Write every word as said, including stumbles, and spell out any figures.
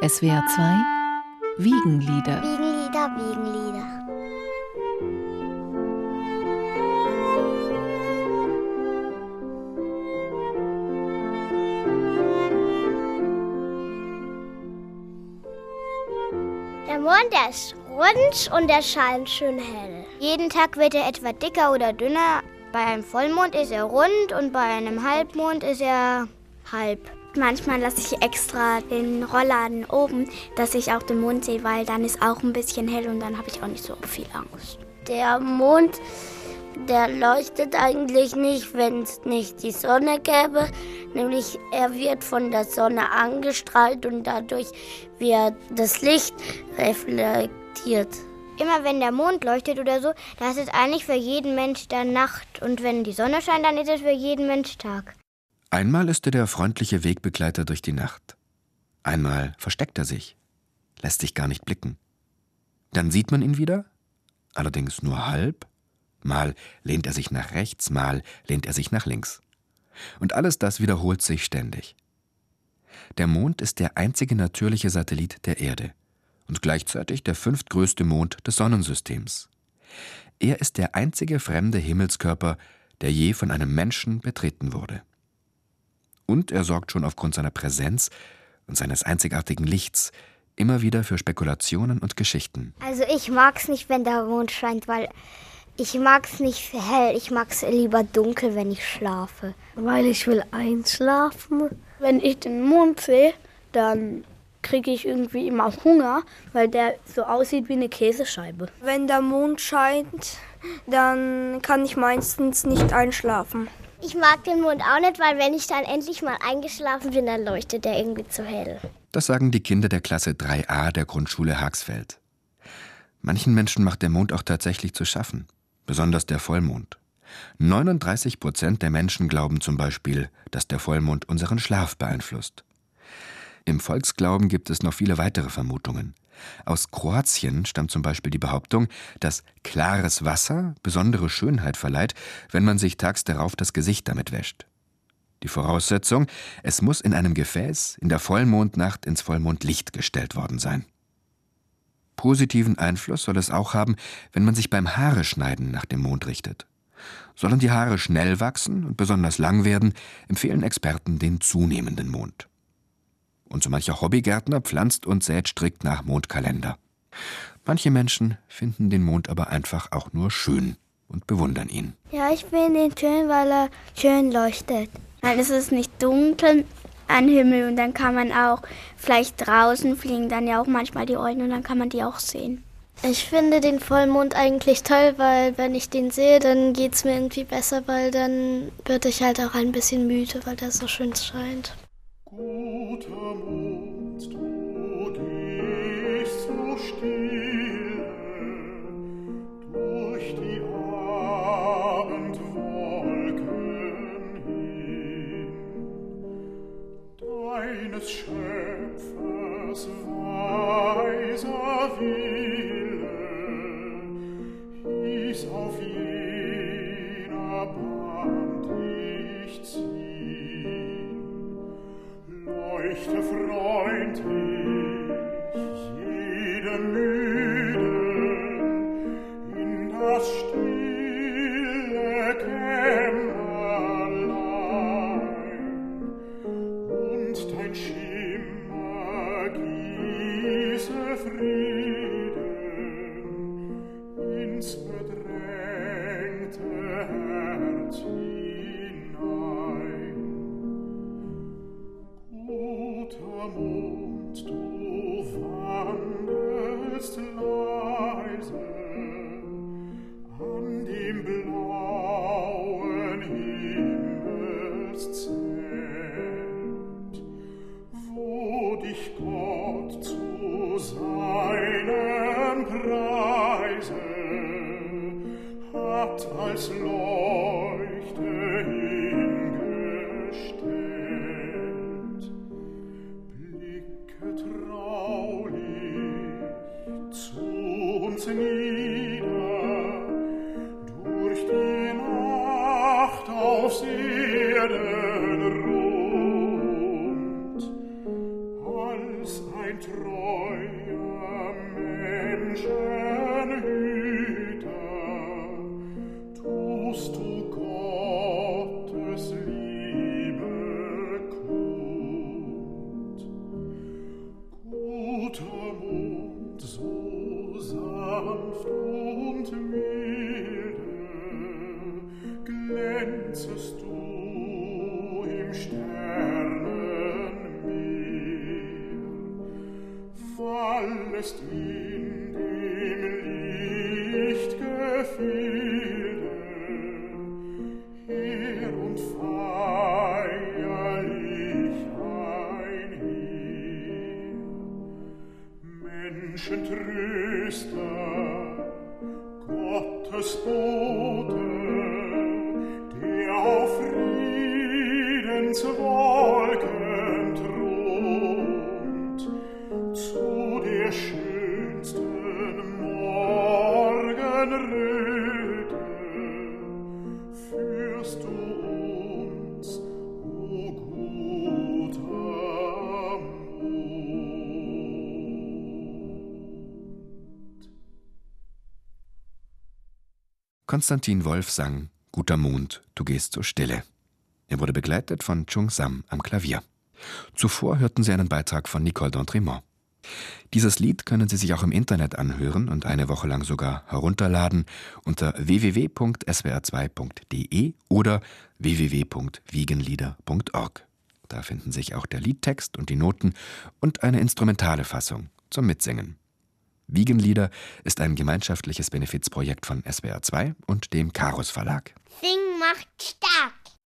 S W R zwei Wiegenlieder. Wiegenlieder, Wiegenlieder. Der Mond, der ist rund und der scheint schön hell. Jeden Tag wird er etwa dicker oder dünner. Bei einem Vollmond ist er rund und bei einem Halbmond ist er halb. Manchmal lasse ich extra den Rollladen oben, dass ich auch den Mond sehe, weil dann ist auch ein bisschen hell und dann habe ich auch nicht so viel Angst. Der Mond, der leuchtet eigentlich nicht, wenn es nicht die Sonne gäbe. Nämlich er wird von der Sonne angestrahlt und dadurch wird das Licht reflektiert. Immer wenn der Mond leuchtet oder so, da ist es eigentlich für jeden Mensch dann Nacht. Und wenn die Sonne scheint, dann ist es für jeden Mensch Tag. Einmal ist er der freundliche Wegbegleiter durch die Nacht. Einmal versteckt er sich, lässt sich gar nicht blicken. Dann sieht man ihn wieder, allerdings nur halb. Mal lehnt er sich nach rechts, mal lehnt er sich nach links. Und alles das wiederholt sich ständig. Der Mond ist der einzige natürliche Satellit der Erde und gleichzeitig der fünftgrößte Mond des Sonnensystems. Er ist der einzige fremde Himmelskörper, der je von einem Menschen betreten wurde. Und er sorgt schon aufgrund seiner Präsenz und seines einzigartigen Lichts immer wieder für Spekulationen und Geschichten. Also ich mag's nicht, wenn der Mond scheint, weil ich mag's nicht hell. Ich mag's lieber dunkel, wenn ich schlafe. Weil ich will einschlafen. Wenn ich den Mond sehe, dann kriege ich irgendwie immer Hunger, weil der so aussieht wie eine Käsescheibe. Wenn der Mond scheint, dann kann ich meistens nicht einschlafen. Ich mag den Mond auch nicht, weil wenn ich dann endlich mal eingeschlafen bin, dann leuchtet der irgendwie zu hell. Das sagen die Kinder der Klasse drei a der Grundschule Haxfeld. Manchen Menschen macht der Mond auch tatsächlich zu schaffen, besonders der Vollmond. neununddreißig Prozent der Menschen glauben zum Beispiel, dass der Vollmond unseren Schlaf beeinflusst. Im Volksglauben gibt es noch viele weitere Vermutungen. Aus Kroatien stammt zum Beispiel die Behauptung, dass klares Wasser besondere Schönheit verleiht, wenn man sich tags darauf das Gesicht damit wäscht. Die Voraussetzung, es muss in einem Gefäß in der Vollmondnacht ins Vollmondlicht gestellt worden sein. Positiven Einfluss soll es auch haben, wenn man sich beim Haareschneiden nach dem Mond richtet. Sollen die Haare schnell wachsen und besonders lang werden, empfehlen Experten den zunehmenden Mond. Und so mancher Hobbygärtner pflanzt und sät strikt nach Mondkalender. Manche Menschen finden den Mond aber einfach auch nur schön und bewundern ihn. Ja, ich finde ihn schön, weil er schön leuchtet. Dann ist es nicht dunkel am Himmel und dann kann man auch vielleicht draußen fliegen dann ja auch manchmal die Eulen und dann kann man die auch sehen. Ich finde den Vollmond eigentlich toll, weil wenn ich den sehe, dann geht es mir irgendwie besser, weil dann wird ich halt auch ein bisschen müde, weil der so schön scheint. Guter Mond, du gehst so stille durch die Abendwolken hin. Deines Schöpfers weiser Wille hieß auf jener Bahn dich ziehen. Leuchte freundlich jedem Müden in das stille Kämmerlein und dein Schimmer gieße Frieden ins bedrängte Herz hinein. Guter Mond, du wandelst leise an dem blauen Himmelszelt, wo dich Gott zu seinem Preise hat als Leuchte hingestellt. Blicke traulich zu uns nieder, durch die Nacht aufs Erdenrund, als ein treuer Menschenhüter, tust du Gottes Liebe kund. Guter Mond, so sanft und milde, glänzest du im Sternenmeer, fallest in dem Lichtgefilde her und feierlich einher. Menschentröster, Gottes Bote, der auf Friedenswolken thront, zu der schönsten Morgenröte führst du uns, o guter Mond. Konstantin Wolf sang »Guter Mond, du gehst so stille«. Er wurde begleitet von Chung Sam am Klavier. Zuvor hörten Sie einen Beitrag von Nicole d'Entremont. Dieses Lied können Sie sich auch im Internet anhören und eine Woche lang sogar herunterladen unter w w w punkt s w r zwei punkt d e oder w w w punkt wiegenlieder punkt org. Da finden sich auch der Liedtext und die Noten und eine instrumentale Fassung zum Mitsingen. Wiegenlieder ist ein gemeinschaftliches Benefizprojekt von S W R zwei und dem Karus Verlag. Singen macht stark.